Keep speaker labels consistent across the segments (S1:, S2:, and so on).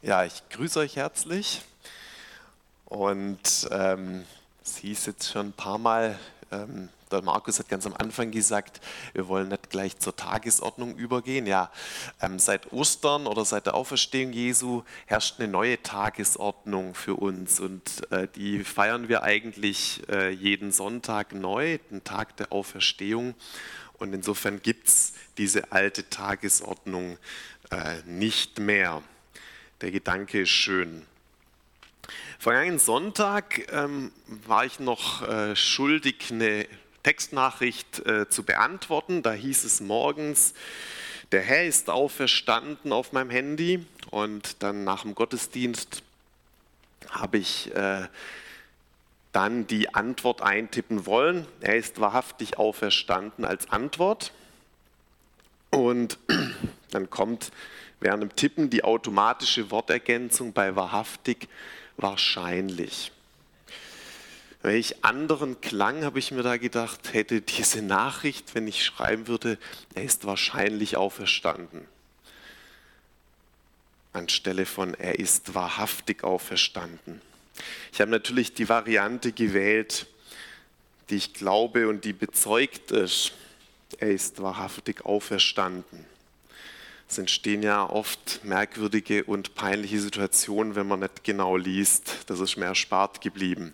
S1: Ja, ich grüße euch herzlich und es hieß jetzt schon ein paar Mal, der Markus hat ganz am Anfang gesagt, wir wollen nicht gleich zur Tagesordnung übergehen. Ja, seit Ostern oder seit der Auferstehung Jesu herrscht eine neue Tagesordnung für uns und die feiern wir eigentlich jeden Sonntag neu, den Tag der Auferstehung. Und insofern gibt es diese alte Tagesordnung nicht mehr. Der Gedanke ist schön. Vergangenen Sonntag war ich noch schuldig, eine Textnachricht zu beantworten. Da hieß es morgens, der Herr ist auferstanden auf meinem Handy. Und dann nach dem Gottesdienst habe ich dann die Antwort eintippen wollen. Er ist wahrhaftig auferstanden als Antwort. Und dann kommt während dem Tippen die automatische Wortergänzung bei wahrhaftig wahrscheinlich. Welch anderen Klang, habe ich mir da gedacht, hätte diese Nachricht, wenn ich schreiben würde, er ist wahrscheinlich auferstanden. Anstelle von er ist wahrhaftig auferstanden. Ich habe natürlich die Variante gewählt, die ich glaube und die bezeugt ist. Er ist wahrhaftig auferstanden. Es entstehen ja oft merkwürdige und peinliche Situationen, wenn man nicht genau liest. Das ist mir erspart geblieben.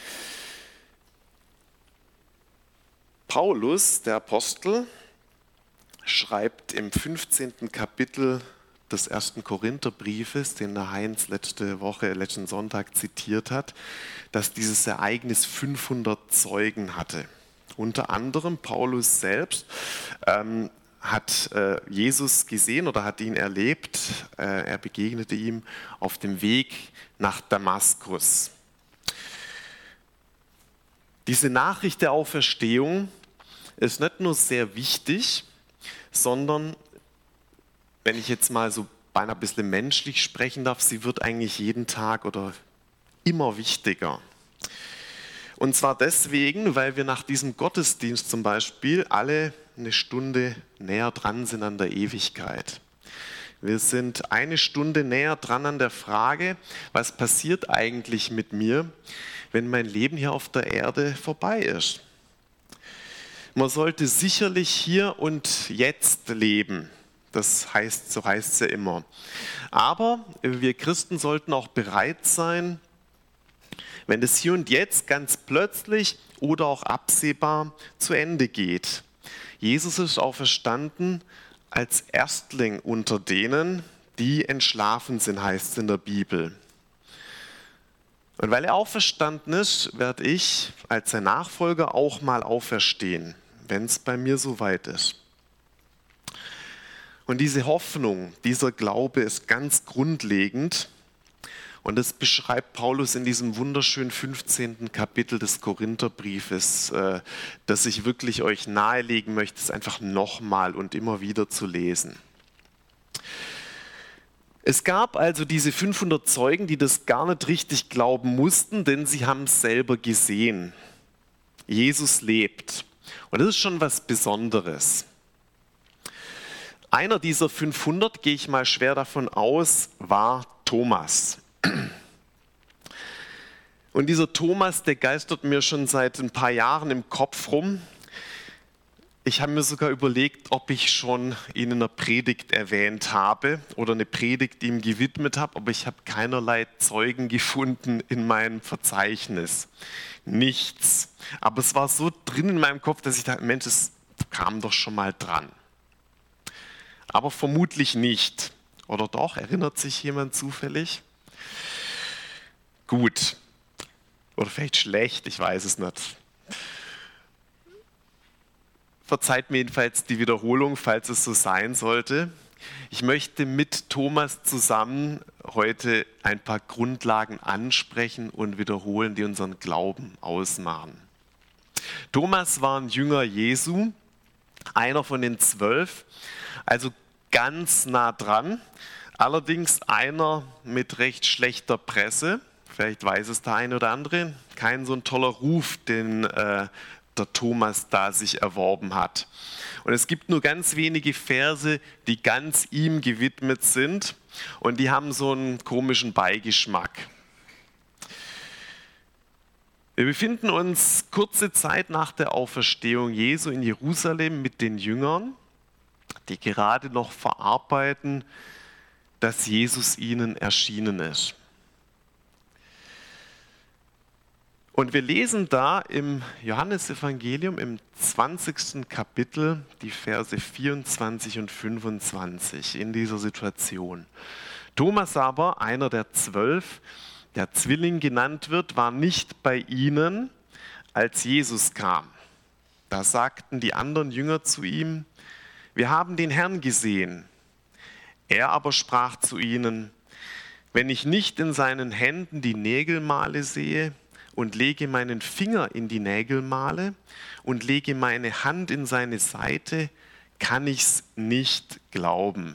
S1: Paulus, der Apostel, schreibt im 15. Kapitel des 1. Korintherbriefes, den der Heinz letzten Sonntag zitiert hat, dass dieses Ereignis 500 Zeugen hatte. Unter anderem Paulus selbst hat Jesus gesehen oder hat ihn erlebt. Er begegnete ihm auf dem Weg nach Damaskus. Diese Nachricht der Auferstehung ist nicht nur sehr wichtig, sondern, wenn ich jetzt mal so beinahe ein bisschen menschlich sprechen darf, sie wird eigentlich jeden Tag oder immer wichtiger. Und zwar deswegen, weil wir nach diesem Gottesdienst zum Beispiel alle eine Stunde näher dran sind an der Ewigkeit. Wir sind eine Stunde näher dran an der Frage, was passiert eigentlich mit mir, wenn mein Leben hier auf der Erde vorbei ist. Man sollte sicherlich hier und jetzt leben. Das heißt, so heißt es ja immer. Aber wir Christen sollten auch bereit sein, wenn das hier und jetzt ganz plötzlich oder auch absehbar zu Ende geht. Jesus ist auferstanden als Erstling unter denen, die entschlafen sind, heißt es in der Bibel. Und weil er auferstanden ist, werde ich als sein Nachfolger auch mal auferstehen, wenn es bei mir soweit ist. Und diese Hoffnung, dieser Glaube ist ganz grundlegend. Und das beschreibt Paulus in diesem wunderschönen 15. Kapitel des Korintherbriefes, das ich wirklich euch nahelegen möchte, es einfach nochmal und immer wieder zu lesen. Es gab also diese 500 Zeugen, die das gar nicht richtig glauben mussten, denn sie haben es selber gesehen. Jesus lebt. Und das ist schon was Besonderes. Einer dieser 500, gehe ich mal schwer davon aus, war Thomas. Und dieser Thomas, der geistert mir schon seit ein paar Jahren im Kopf rum. Ich habe mir sogar überlegt, ob ich schon ihn in einer Predigt erwähnt habe oder eine Predigt ihm gewidmet habe, aber ich habe keinerlei Zeugen gefunden in meinem Verzeichnis. Nichts. Aber es war so drin in meinem Kopf, dass ich dachte, Mensch, es kam doch schon mal dran. Aber vermutlich nicht. Oder doch? Erinnert sich jemand zufällig? Gut. Oder vielleicht schlecht, ich weiß es nicht. Verzeiht mir jedenfalls die Wiederholung, falls es so sein sollte. Ich möchte mit Thomas zusammen heute ein paar Grundlagen ansprechen und wiederholen, die unseren Glauben ausmachen. Thomas war ein Jünger Jesu, einer von den 12, also ganz nah dran, allerdings einer mit recht schlechter Presse. Vielleicht weiß es der eine oder andere. Kein so ein toller Ruf, den der der Thomas da sich erworben hat. Und es gibt nur ganz wenige Verse, die ganz ihm gewidmet sind und die haben so einen komischen Beigeschmack. Wir befinden uns kurze Zeit nach der Auferstehung Jesu in Jerusalem mit den Jüngern, die gerade noch verarbeiten, dass Jesus ihnen erschienen ist. Und wir lesen da im Johannesevangelium im 20. Kapitel die Verse 24 und 25 in dieser Situation. Thomas aber, einer der 12, der Zwilling genannt wird, war nicht bei ihnen, als Jesus kam. Da sagten die anderen Jünger zu ihm: Wir haben den Herrn gesehen. Er aber sprach zu ihnen: Wenn ich nicht in seinen Händen die Nägelmale sehe und lege meinen Finger in die Nägelmale und lege meine Hand in seine Seite, kann ich's nicht glauben.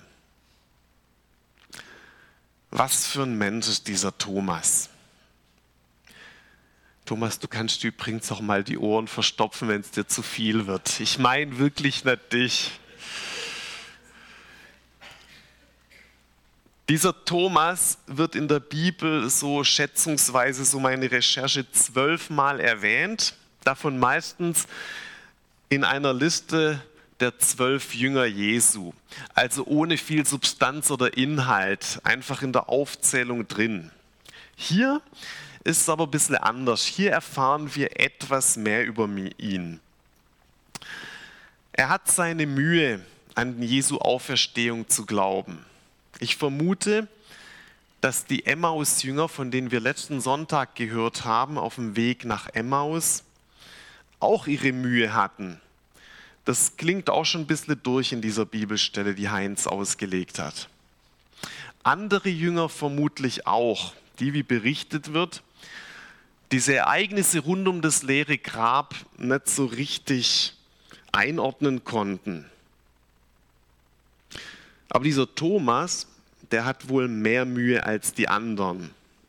S1: Was für ein Mensch ist dieser Thomas? Thomas, du kannst übrigens auch mal die Ohren verstopfen, wenn es dir zu viel wird. Ich meine wirklich nicht dich. Dieser Thomas wird in der Bibel so schätzungsweise, so meine Recherche, 12-mal erwähnt, davon meistens in einer Liste der 12 Jünger Jesu, also ohne viel Substanz oder Inhalt, einfach in der Aufzählung drin. Hier ist es aber ein bisschen anders. Hier erfahren wir etwas mehr über ihn. Er hat seine Mühe, an Jesu Auferstehung zu glauben. Ich vermute, dass die Emmaus-Jünger, von denen wir letzten Sonntag gehört haben, auf dem Weg nach Emmaus, auch ihre Mühe hatten. Das klingt auch schon ein bisschen durch in dieser Bibelstelle, die Heinz ausgelegt hat. Andere Jünger vermutlich auch, die, wie berichtet wird, diese Ereignisse rund um das leere Grab nicht so richtig einordnen konnten. Aber dieser Thomas, der hat wohl mehr Mühe als die anderen.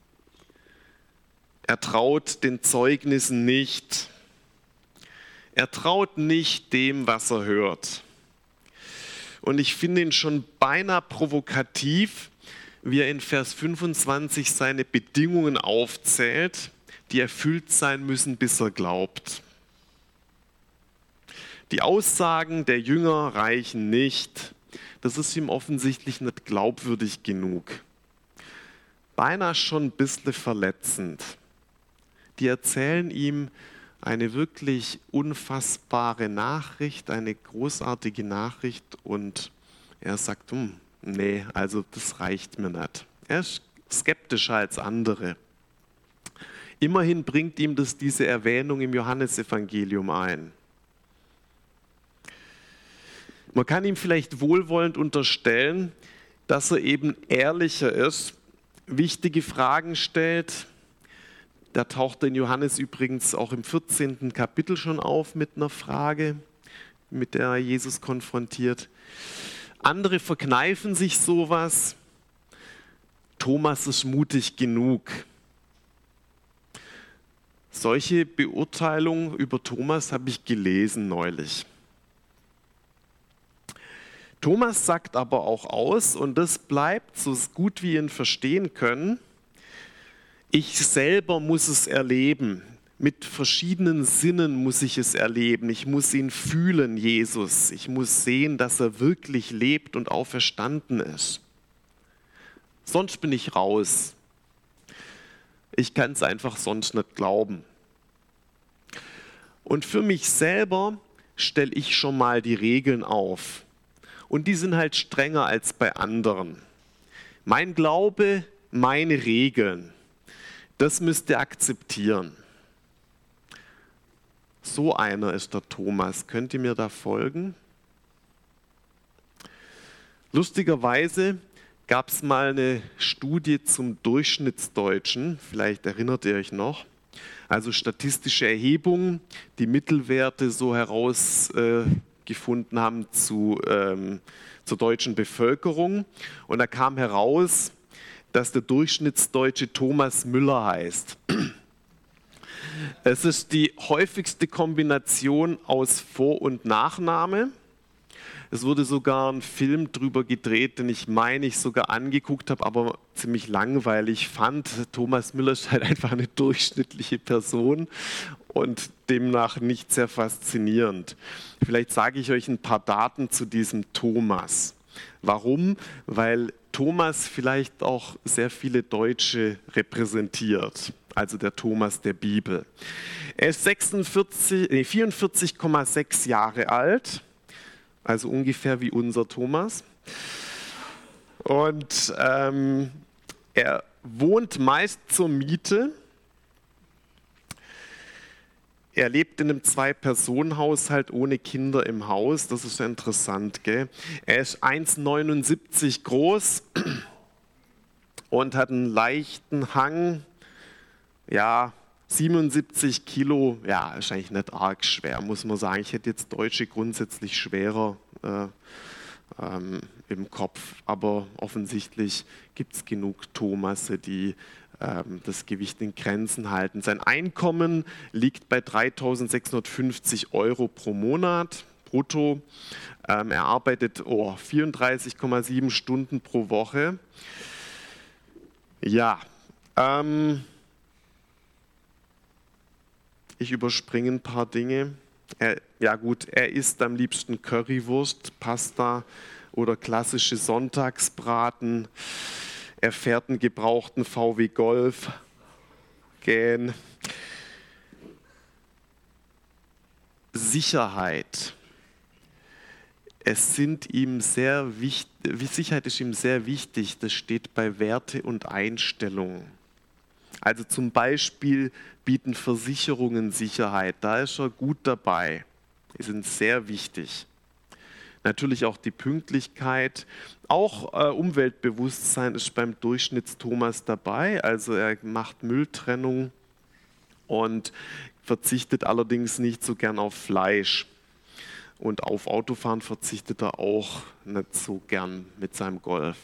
S1: Er traut den Zeugnissen nicht. Er traut nicht dem, was er hört. Und ich finde ihn schon beinahe provokativ, wie er in Vers 25 seine Bedingungen aufzählt, die erfüllt sein müssen, bis er glaubt. Die Aussagen der Jünger reichen nicht. Das ist ihm offensichtlich nicht glaubwürdig genug. Beinahe schon ein bisschen verletzend. Die erzählen ihm eine wirklich unfassbare Nachricht, eine großartige Nachricht und er sagt, nee, also das reicht mir nicht. Er ist skeptischer als andere. Immerhin bringt ihm das diese Erwähnung im Johannesevangelium ein. Man kann ihm vielleicht wohlwollend unterstellen, dass er eben ehrlicher ist, wichtige Fragen stellt. Da taucht in Johannes übrigens auch im 14. Kapitel schon auf mit einer Frage, mit der er Jesus konfrontiert. Andere verkneifen sich sowas. Thomas ist mutig genug. Solche Beurteilungen über Thomas habe ich gelesen neulich. Thomas sagt aber auch aus, und das bleibt so gut wie ihn verstehen können, ich selber muss es erleben. Mit verschiedenen Sinnen muss ich es erleben. Ich muss ihn fühlen, Jesus. Ich muss sehen, dass er wirklich lebt und auferstanden ist. Sonst bin ich raus. Ich kann es einfach sonst nicht glauben. Und für mich selber stelle ich schon mal die Regeln auf. Und die sind halt strenger als bei anderen. Mein Glaube, meine Regeln, das müsst ihr akzeptieren. So einer ist der Thomas. Könnt ihr mir da folgen? Lustigerweise gab es mal eine Studie zum Durchschnittsdeutschen, vielleicht erinnert ihr euch noch. Also statistische Erhebungen, die Mittelwerte so herausgefunden haben zur deutschen Bevölkerung. Und da kam heraus, dass der Durchschnittsdeutsche Thomas Müller heißt. Es ist die häufigste Kombination aus Vor- und Nachname. Es wurde sogar ein Film drüber gedreht, den ich sogar angeguckt habe, aber ziemlich langweilig fand. Thomas Müller ist halt einfach eine durchschnittliche Person und demnach nicht sehr faszinierend. Vielleicht sage ich euch ein paar Daten zu diesem Thomas. Warum? Weil Thomas vielleicht auch sehr viele Deutsche repräsentiert, also der Thomas der Bibel. Er ist 44,6 Jahre alt, also ungefähr wie unser Thomas. Und er wohnt meist zur Miete. Er lebt in einem Zwei-Personen-Haushalt ohne Kinder im Haus. Das ist ja interessant, gell? Er ist 1,79 groß und hat einen leichten Hang. Ja, 77 Kilo, ja, ist eigentlich nicht arg schwer, muss man sagen. Ich hätte jetzt Deutsche grundsätzlich schwerer im Kopf, aber offensichtlich gibt es genug Thomasse, die das Gewicht in Grenzen halten. Sein Einkommen liegt bei 3.650 Euro pro Monat brutto. Er arbeitet 34,7 Stunden pro Woche. Ja, ich überspringe ein paar Dinge. Er isst am liebsten Currywurst, Pasta oder klassische Sonntagsbraten. Er fährt einen gebrauchten VW Golf. Sicherheit. Sicherheit ist ihm sehr wichtig. Das steht bei Werte und Einstellungen. Also zum Beispiel bieten Versicherungen Sicherheit. Da ist er gut dabei. Die sind sehr wichtig. Natürlich auch die Pünktlichkeit. Auch Umweltbewusstsein ist beim Durchschnittstomas dabei. Also er macht Mülltrennung und verzichtet allerdings nicht so gern auf Fleisch. Und auf Autofahren verzichtet er auch nicht so gern mit seinem Golf.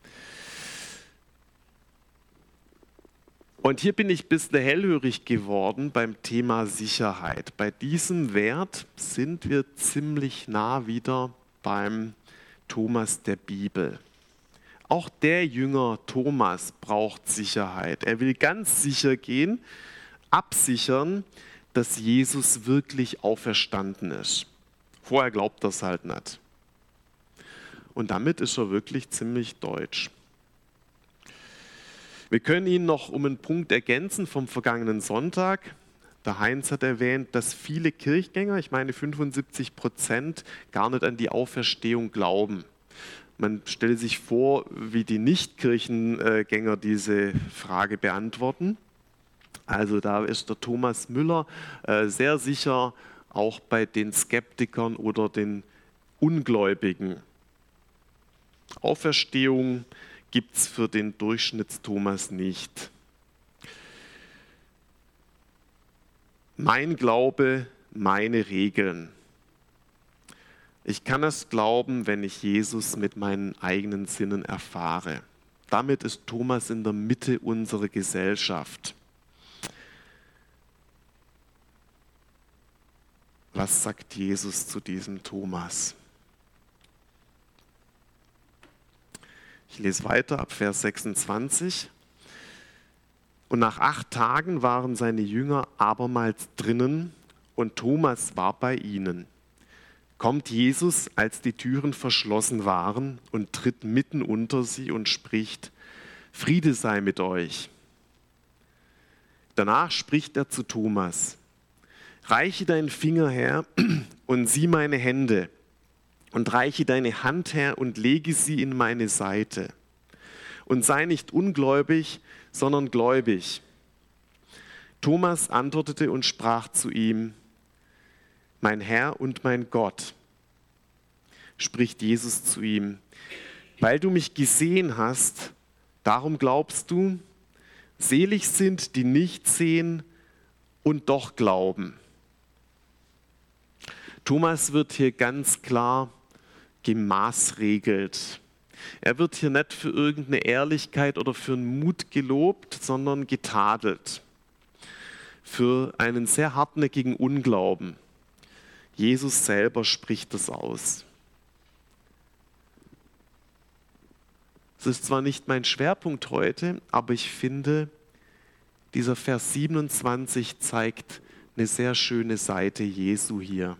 S1: Und hier bin ich ein bisschen hellhörig geworden beim Thema Sicherheit. Bei diesem Wert sind wir ziemlich nah wieder beim Thomas der Bibel. Auch der Jünger Thomas braucht Sicherheit. Er will ganz sicher gehen, absichern, dass Jesus wirklich auferstanden ist. Vorher glaubt er es halt nicht. Und damit ist er wirklich ziemlich deutsch. Wir können ihn noch um einen Punkt ergänzen vom vergangenen Sonntag. Der Heinz hat erwähnt, dass viele Kirchgänger, ich meine 75%, gar nicht an die Auferstehung glauben. Man stelle sich vor, wie die Nicht-Kirchengänger diese Frage beantworten. Also da ist der Thomas Müller sehr sicher auch bei den Skeptikern oder den Ungläubigen. Auferstehung gibt es für den Durchschnittstomas nicht. Mein Glaube, meine Regeln. Ich kann es glauben, wenn ich Jesus mit meinen eigenen Sinnen erfahre. Damit ist Thomas in der Mitte unserer Gesellschaft. Was sagt Jesus zu diesem Thomas? Ich lese weiter ab Vers 26. Und nach 8 Tagen waren seine Jünger abermals drinnen und Thomas war bei ihnen. Kommt Jesus, als die Türen verschlossen waren, und tritt mitten unter sie und spricht: Friede sei mit euch. Danach spricht er zu Thomas: Reiche deinen Finger her und sieh meine Hände, und reiche deine Hand her und lege sie in meine Seite. Und sei nicht ungläubig, sondern gläubig. Thomas antwortete und sprach zu ihm: Mein Herr und mein Gott. Spricht Jesus zu ihm: Weil du mich gesehen hast, darum glaubst du? Selig sind, die nicht sehen und doch glauben. Thomas wird hier ganz klar gemaßregelt. Er wird hier nicht für irgendeine Ehrlichkeit oder für einen Mut gelobt, sondern getadelt. für einen sehr hartnäckigen Unglauben. Jesus selber spricht das aus. Das ist zwar nicht mein Schwerpunkt heute, aber ich finde, dieser Vers 27 zeigt eine sehr schöne Seite Jesu hier.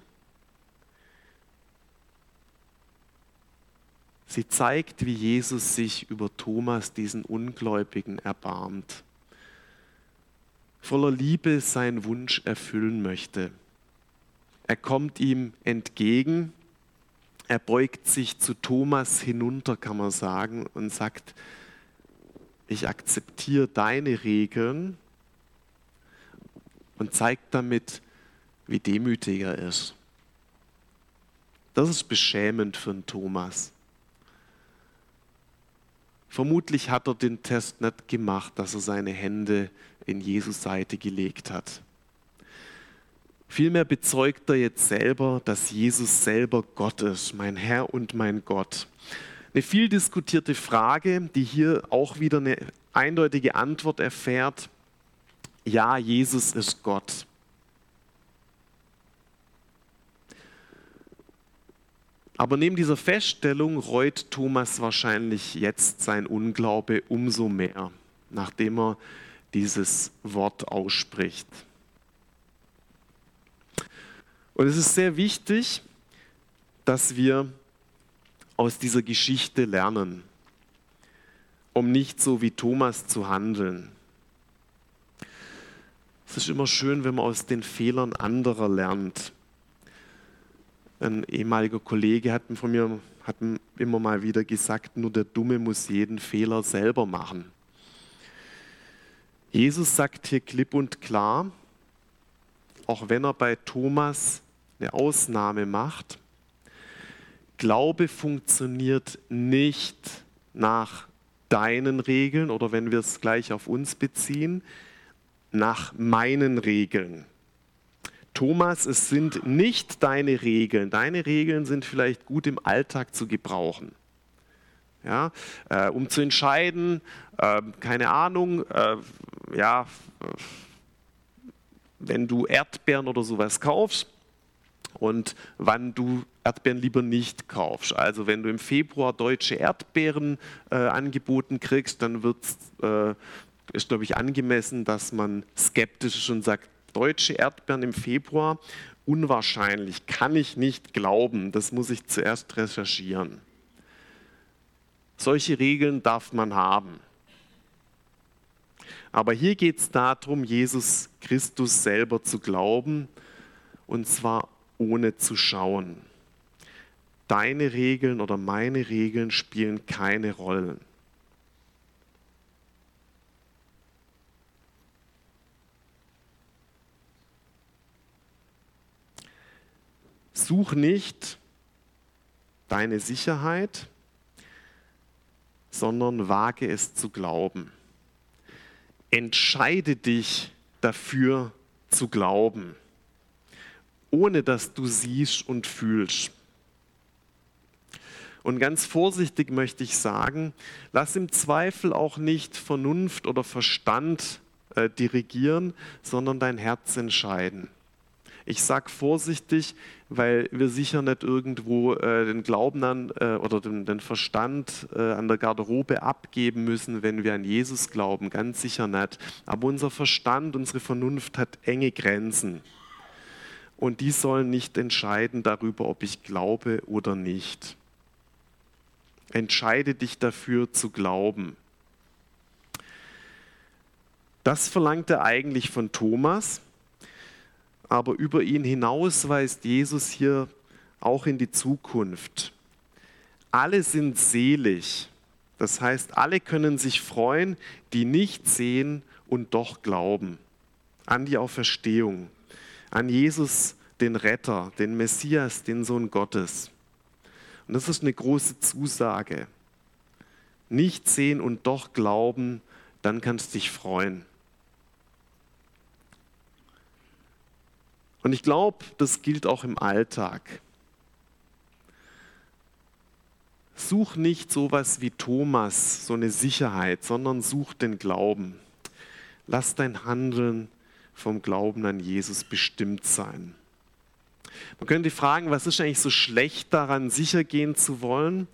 S1: Sie zeigt, wie Jesus sich über Thomas, diesen Ungläubigen, erbarmt. Voller Liebe seinen Wunsch erfüllen möchte. Er kommt ihm entgegen. Er beugt sich zu Thomas hinunter, kann man sagen, und sagt, ich akzeptiere deine Regeln und zeigt damit, wie demütig er ist. Das ist beschämend für einen Thomas. Vermutlich hat er den Test nicht gemacht, dass er seine Hände in Jesus Seite gelegt hat. Vielmehr bezeugt er jetzt selber, dass Jesus selber Gott ist, mein Herr und mein Gott. Eine viel diskutierte Frage, die hier auch wieder eine eindeutige Antwort erfährt. Ja, Jesus ist Gott. Aber neben dieser Feststellung reut Thomas wahrscheinlich jetzt sein Unglaube umso mehr, nachdem er dieses Wort ausspricht. Und es ist sehr wichtig, dass wir aus dieser Geschichte lernen, um nicht so wie Thomas zu handeln. Es ist immer schön, wenn man aus den Fehlern anderer lernt. Ein ehemaliger Kollege hat immer mal wieder gesagt, nur der Dumme muss jeden Fehler selber machen. Jesus sagt hier klipp und klar, auch wenn er bei Thomas eine Ausnahme macht, Glaube funktioniert nicht nach deinen Regeln oder wenn wir es gleich auf uns beziehen, nach meinen Regeln. Thomas, es sind nicht deine Regeln. Deine Regeln sind vielleicht gut im Alltag zu gebrauchen. Ja, um zu entscheiden, keine Ahnung, wenn du Erdbeeren oder sowas kaufst und wann du Erdbeeren lieber nicht kaufst. Also wenn du im Februar deutsche Erdbeeren angeboten kriegst, dann ist, glaube ich, angemessen, dass man skeptisch ist und sagt, deutsche Erdbeeren im Februar, unwahrscheinlich, kann ich nicht glauben, das muss ich zuerst recherchieren. Solche Regeln darf man haben. Aber hier geht es darum, Jesus Christus selber zu glauben, und zwar ohne zu schauen. Deine Regeln oder meine Regeln spielen keine Rollen. Such nicht deine Sicherheit, sondern wage es zu glauben. Entscheide dich dafür zu glauben, ohne dass du siehst und fühlst. Und ganz vorsichtig möchte ich sagen, lass im Zweifel auch nicht Vernunft oder Verstand dirigieren, sondern dein Herz entscheiden. Ich sage vorsichtig, weil wir sicher nicht irgendwo den Glauben oder den Verstand an der Garderobe abgeben müssen, wenn wir an Jesus glauben. Ganz sicher nicht. Aber unser Verstand, unsere Vernunft hat enge Grenzen. Und die sollen nicht entscheiden darüber, ob ich glaube oder nicht. Entscheide dich dafür zu glauben. Das verlangt er eigentlich von Thomas. Aber über ihn hinaus weist Jesus hier auch in die Zukunft. Alle sind selig. Das heißt, alle können sich freuen, die nicht sehen und doch glauben. An die Auferstehung, an Jesus, den Retter, den Messias, den Sohn Gottes. Und das ist eine große Zusage. Nicht sehen und doch glauben, dann kannst du dich freuen. Und ich glaube, das gilt auch im Alltag. Such nicht sowas wie Thomas, so eine Sicherheit, sondern such den Glauben. Lass dein Handeln
S2: vom Glauben an Jesus bestimmt sein. Man könnte fragen, was ist eigentlich so schlecht daran, sicher gehen zu wollen?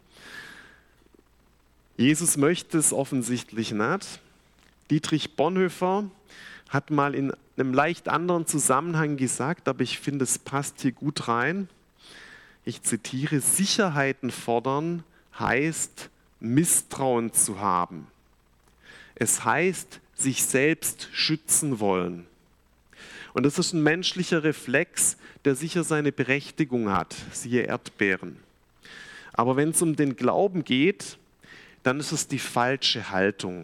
S2: Jesus möchte es offensichtlich nicht. Dietrich Bonhoeffer hat mal in einem leicht anderen Zusammenhang gesagt, aber ich finde, es passt hier gut rein. Ich zitiere: Sicherheiten fordern heißt, Misstrauen zu haben. Es heißt, sich selbst schützen wollen. Und das ist ein menschlicher Reflex, der sicher seine Berechtigung hat, siehe Erdbeeren. Aber wenn es um den Glauben geht, dann ist es die falsche Haltung.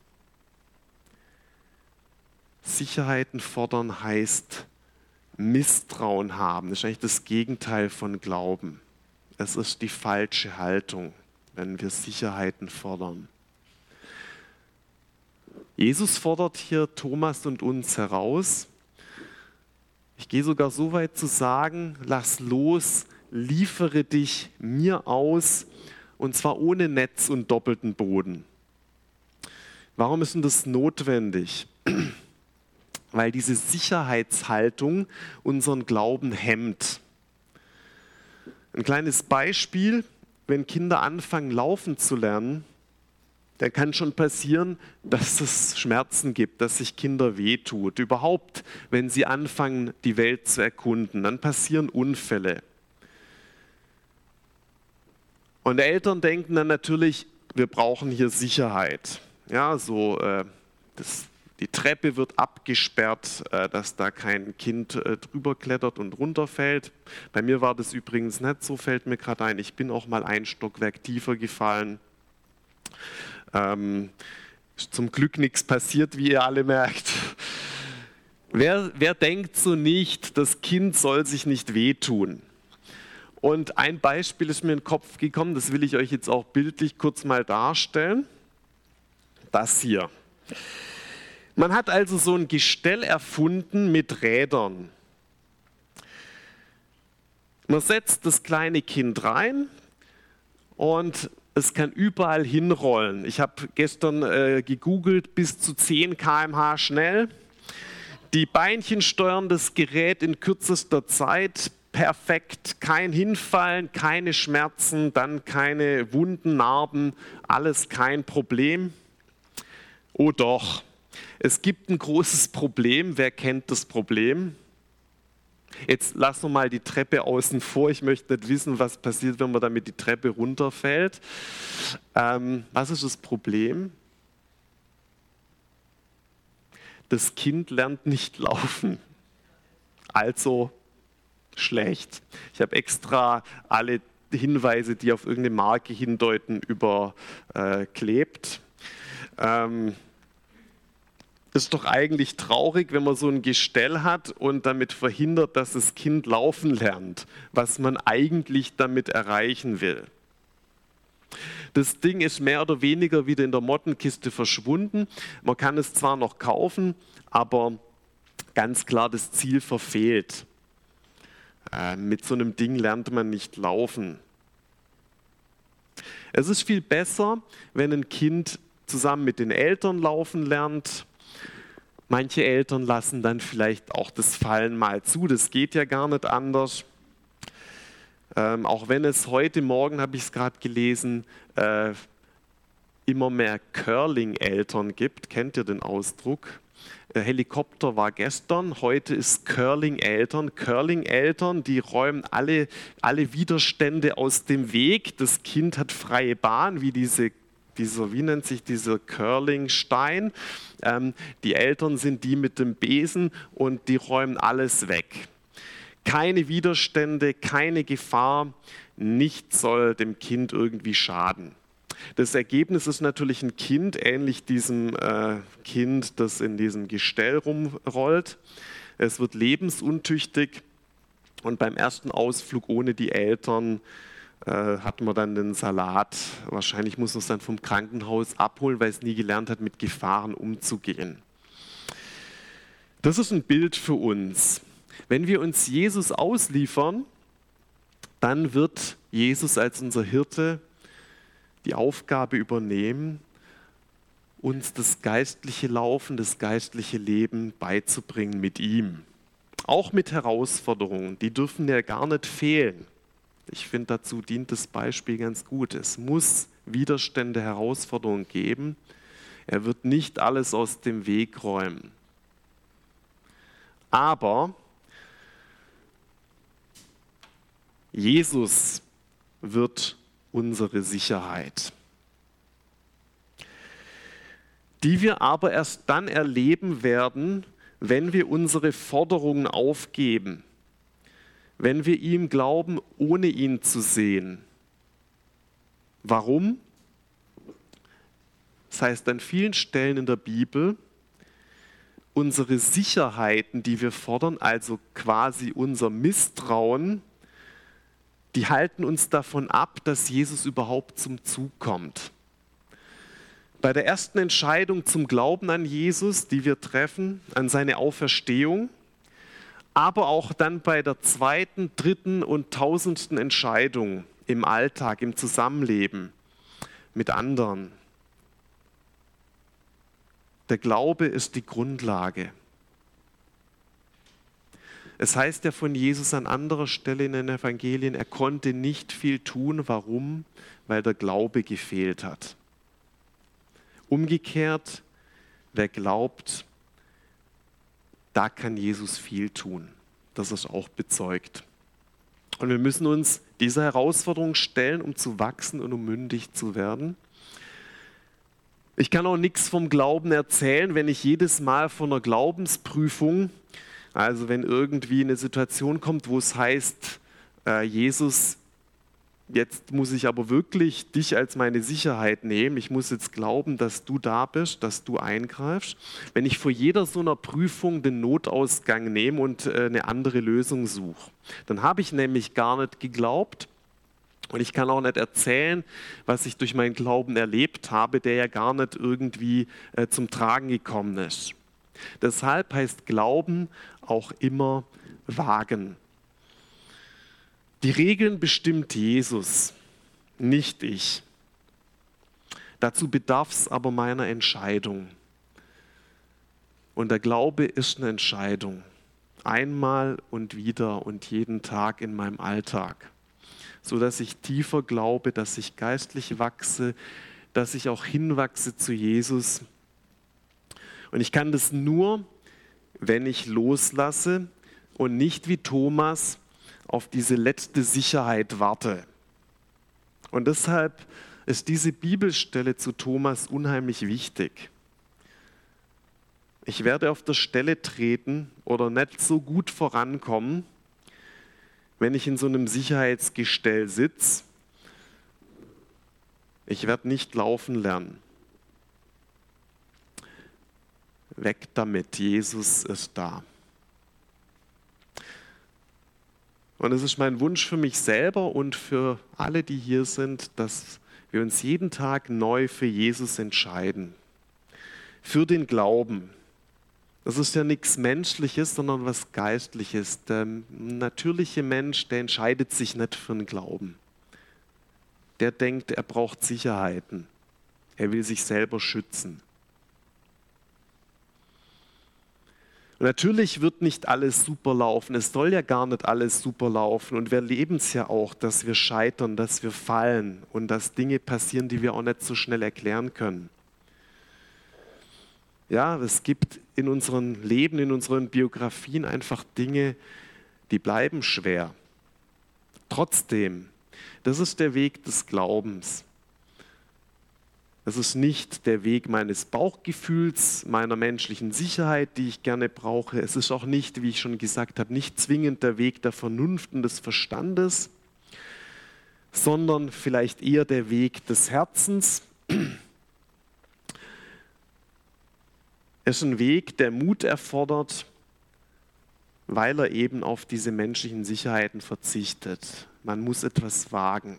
S2: Sicherheiten fordern heißt Misstrauen haben. Das ist eigentlich das Gegenteil von Glauben. Es ist die falsche Haltung, wenn wir Sicherheiten fordern. Jesus fordert hier Thomas und uns heraus. Ich gehe sogar so weit zu sagen, lass los, liefere dich mir aus, und zwar ohne Netz und doppelten Boden. Warum ist denn das notwendig? Weil diese Sicherheitshaltung unseren Glauben hemmt. Ein kleines Beispiel: Wenn Kinder anfangen, laufen zu lernen, dann kann schon passieren, dass es Schmerzen gibt, dass sich Kinder wehtut. Überhaupt, wenn sie anfangen, die Welt zu erkunden, dann passieren Unfälle. Und Eltern denken dann natürlich, wir brauchen hier Sicherheit. Ja, die Treppe wird abgesperrt, dass da kein Kind drüber klettert und runterfällt. Bei mir war das übrigens nicht so, fällt mir gerade ein. Ich bin auch mal ein Stockwerk tiefer gefallen. Zum Glück nichts passiert, wie ihr alle merkt. Wer denkt so nicht, das Kind soll sich nicht wehtun? Und ein Beispiel ist mir in den Kopf gekommen, das will ich euch jetzt auch bildlich kurz mal darstellen. Das hier. Man hat also so ein Gestell erfunden mit Rädern. Man setzt das kleine Kind rein und es kann überall hinrollen. Ich habe gestern gegoogelt, bis zu 10 km/h schnell. Die Beinchen steuern das Gerät in kürzester Zeit perfekt. Kein Hinfallen, keine Schmerzen, dann keine Wunden, Narben, alles kein Problem. Oh doch, es gibt ein großes Problem. Wer kennt das Problem? Jetzt lassen wir mal die Treppe außen vor. Ich möchte nicht wissen, was passiert, wenn man damit die Treppe runterfällt. Was ist das Problem? Das Kind lernt nicht laufen. Also schlecht. Ich habe extra alle Hinweise, die auf irgendeine Marke hindeuten, überklebt. Ist doch eigentlich traurig, wenn man so ein Gestell hat und damit verhindert, dass das Kind laufen lernt, was man eigentlich damit erreichen will. Das Ding ist mehr oder weniger wieder in der Mottenkiste verschwunden. Man kann es zwar noch kaufen, aber ganz klar das Ziel verfehlt. Mit so einem Ding lernt man nicht laufen. Es ist viel besser, wenn ein Kind zusammen mit den Eltern laufen lernt. Manche Eltern lassen dann vielleicht auch das Fallen mal zu, das geht ja gar nicht anders. Auch wenn es heute Morgen, habe ich es gerade gelesen, immer mehr Curling-Eltern gibt. Kennt ihr den Ausdruck? Helikopter war gestern, heute ist Curling-Eltern. Curling-Eltern, die räumen alle Widerstände aus dem Weg. Das Kind hat freie Bahn, wie wie nennt sich dieser Curling-Stein. Die Eltern sind die mit dem Besen und die räumen alles weg. Keine Widerstände, keine Gefahr, nichts soll dem Kind irgendwie schaden. Das Ergebnis ist natürlich ein Kind, ähnlich diesem Kind, das in diesem Gestell rumrollt. Es wird lebensuntüchtig und beim ersten Ausflug ohne die Eltern hat man dann den Salat. Wahrscheinlich muss man es dann vom Krankenhaus abholen, weil es nie gelernt hat, mit Gefahren umzugehen. Das ist ein Bild für uns. Wenn wir uns Jesus ausliefern, dann wird Jesus als unser Hirte die Aufgabe übernehmen, uns das geistliche Laufen, das geistliche Leben beizubringen mit ihm. Auch mit Herausforderungen, die dürfen ja gar nicht fehlen. Ich finde, dazu dient das Beispiel ganz gut. Es muss Widerstände, Herausforderungen geben. Er wird nicht alles aus dem Weg räumen. Aber Jesus wird unsere Sicherheit, die wir aber erst dann erleben werden, wenn wir unsere Forderungen aufgeben, wenn wir ihm glauben, ohne ihn zu sehen. Warum? Das heißt an vielen Stellen in der Bibel, unsere Sicherheiten, die wir fordern, also quasi unser Misstrauen, die halten uns davon ab, dass Jesus überhaupt zum Zug kommt. Bei der ersten Entscheidung zum Glauben an Jesus, die wir treffen, an seine Auferstehung, aber auch dann bei der zweiten, dritten und tausendsten Entscheidung im Alltag, im Zusammenleben mit anderen. Der Glaube ist die Grundlage. Es heißt ja von Jesus an anderer Stelle in den Evangelien, er konnte nicht viel tun. Warum? Weil der Glaube gefehlt hat. Umgekehrt, wer glaubt, da kann Jesus viel tun. Das ist auch bezeugt. Und wir müssen uns dieser Herausforderung stellen, um zu wachsen und um mündig zu werden. Ich kann auch nichts vom Glauben erzählen, wenn ich jedes Mal von einer Glaubensprüfung, also wenn irgendwie eine Situation kommt, wo es heißt, Jesus, jetzt muss ich aber wirklich dich als meine Sicherheit nehmen. Ich muss jetzt glauben, dass du da bist, dass du eingreifst. Wenn ich vor jeder so einer Prüfung den Notausgang nehme und eine andere Lösung suche, dann habe ich nämlich gar nicht geglaubt. Und ich kann auch nicht erzählen, was ich durch meinen Glauben erlebt habe, der ja gar nicht irgendwie zum Tragen gekommen ist. Deshalb heißt Glauben auch immer wagen. Die Regeln bestimmt Jesus, nicht ich. Dazu bedarf es aber meiner Entscheidung. Und der Glaube ist eine Entscheidung. Einmal und wieder und jeden Tag in meinem Alltag. Sodass ich tiefer glaube, dass ich geistlich wachse, dass ich auch hinwachse zu Jesus. Und ich kann das nur, wenn ich loslasse und nicht wie Thomas auf diese letzte Sicherheit warte. Und deshalb ist diese Bibelstelle zu Thomas unheimlich wichtig. Ich werde auf der Stelle treten oder nicht so gut vorankommen, wenn ich in so einem Sicherheitsgestell sitze. Ich werde nicht laufen lernen. Weg damit, Jesus ist da. Und es ist mein Wunsch für mich selber und für alle, die hier sind, dass wir uns jeden Tag neu für Jesus entscheiden. Für den Glauben. Das ist ja nichts Menschliches, sondern was Geistliches. Der natürliche Mensch, der entscheidet sich nicht für den Glauben. Der denkt, er braucht Sicherheiten. Er will sich selber schützen. Und natürlich wird nicht alles super laufen. Es soll ja gar nicht alles super laufen. Und wir erleben es ja auch, dass wir scheitern, dass wir fallen und dass Dinge passieren, die wir auch nicht so schnell erklären können. Ja, es gibt in unserem Leben, in unseren Biografien einfach Dinge, die bleiben schwer. Trotzdem, das ist der Weg des Glaubens. Das ist nicht der Weg meines Bauchgefühls, meiner menschlichen Sicherheit, die ich gerne brauche. Es ist auch nicht, wie ich schon gesagt habe, nicht zwingend der Weg der Vernunft und des Verstandes, sondern vielleicht eher der Weg des Herzens. Es ist ein Weg, der Mut erfordert, weil er eben auf diese menschlichen Sicherheiten verzichtet. Man muss etwas wagen.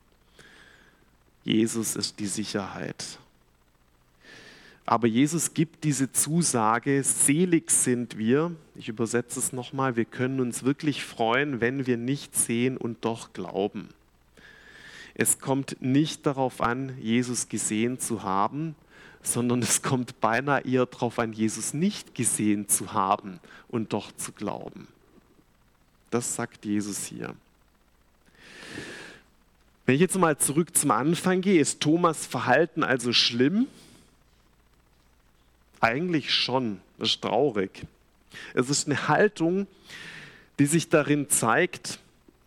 S2: Jesus ist die Sicherheit. Aber Jesus gibt diese Zusage, selig sind wir, ich übersetze es nochmal, wir können uns wirklich freuen, wenn wir nicht sehen und doch glauben. Es kommt nicht darauf an, Jesus gesehen zu haben, sondern es kommt beinahe eher darauf an, Jesus nicht gesehen zu haben und doch zu glauben. Das sagt Jesus hier. Wenn ich jetzt mal zurück zum Anfang gehe, ist Thomas' Verhalten also schlimm? Eigentlich schon, das ist traurig. Es ist eine Haltung, die sich darin zeigt,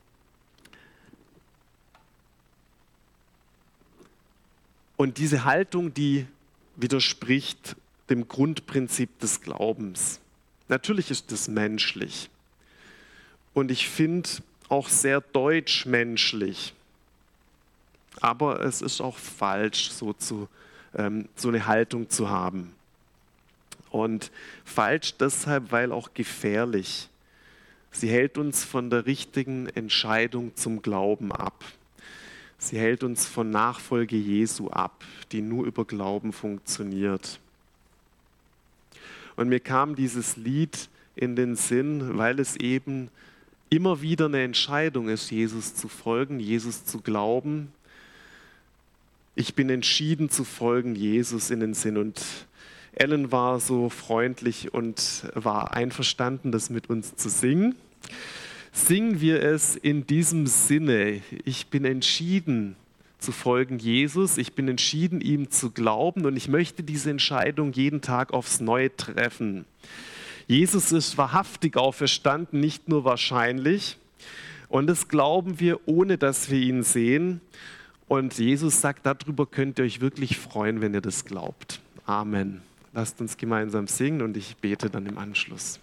S2: und diese Haltung, die widerspricht dem Grundprinzip des Glaubens. Natürlich ist das menschlich und ich finde auch sehr deutschmenschlich, aber es ist auch falsch, so eine Haltung zu haben. Und falsch deshalb, weil auch gefährlich. Sie hält uns von der richtigen Entscheidung zum Glauben ab. Sie hält uns von Nachfolge Jesu ab, die nur über Glauben funktioniert. Und mir kam dieses Lied in den Sinn, weil es eben immer wieder eine Entscheidung ist, Jesus zu folgen, Jesus zu glauben. Ich bin entschieden zu folgen, Jesus in den Sinn. Und Ellen war so freundlich und war einverstanden, das mit uns zu singen. Singen wir es in diesem Sinne. Ich bin entschieden zu folgen Jesus. Ich bin entschieden, ihm zu glauben und ich möchte diese Entscheidung jeden Tag aufs Neue treffen. Jesus ist wahrhaftig auferstanden, nicht nur wahrscheinlich. Und das glauben wir, ohne dass wir ihn sehen. Und Jesus sagt, darüber könnt ihr euch wirklich freuen, wenn ihr das glaubt. Amen. Lasst uns gemeinsam singen und ich bete dann im Anschluss.